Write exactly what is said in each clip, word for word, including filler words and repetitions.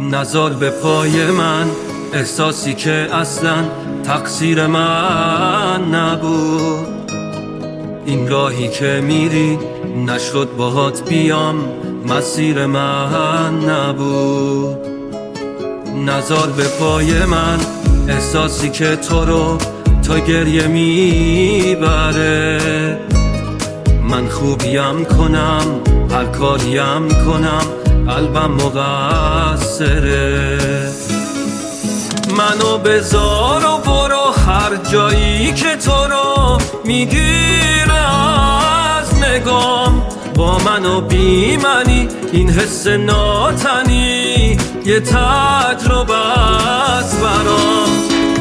نزار به پای من احساسی که اصلا تقصیر من نبود. این راهی که میری نشد باهات بیام، مسیر من نبود. نزار به پای من احساسی که تو رو تا گریه میبره. من خوبیم کنم هر کاریم کنم، قلبم مقصره. منو بذار و برو هر جایی که تو رو میگیره از نگام. با منو بی منی این حس ناتنی یه تجربه است برام.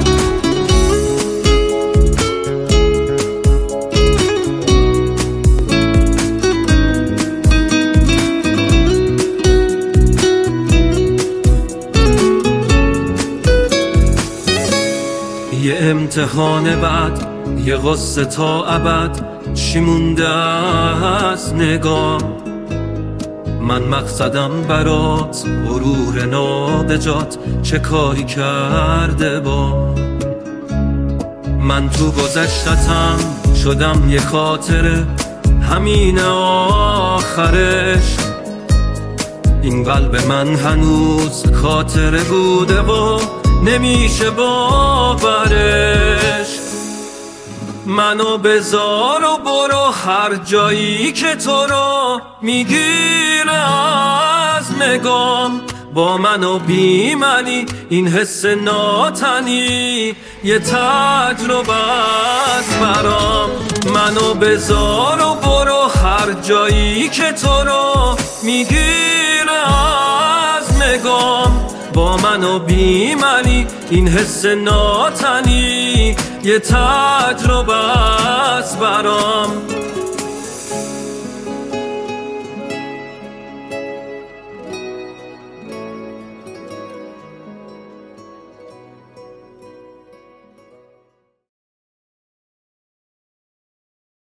یه امتحان بعد یه غصه تا ابد، چی مونده از نگاه؟ من مقصدم برات غرور نابجات، چه کاری کرده با من؟ تو گذشتتم شدم یه خاطره، همین آخرش. این قلب من هنوز خاطره بوده و نمیشه باورش. منو بذار و برو هر جایی که تو رو میگیره از نگام. با منو بی منی این حس ناتنی یه تجربه است برام. منو بذار و برو هر جایی که تو رو میگیره از نگام. با منو بی منی این حس ناتنی یه تجربه است برام.